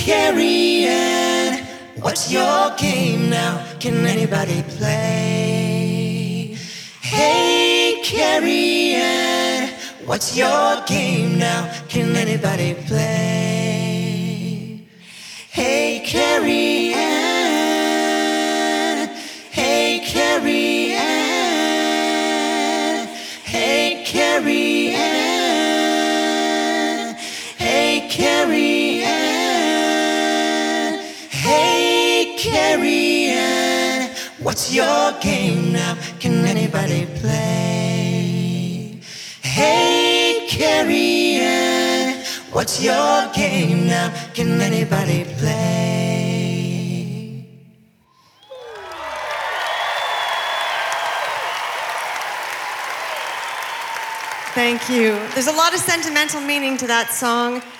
Carrie Ann, what's your game now? Can anybody play? Hey, Carrie Ann, what's your game now? Can anybody play? Hey, Carrie Ann, hey, Carrie Ann, hey, Carrie Ann, hey, Carrie Ann, hey, Carrie Ann, what's your game now? Can anybody play? Hey, Carrie Ann, what's your game now? Can anybody play? Thank you. There's a lot of sentimental meaning to that song.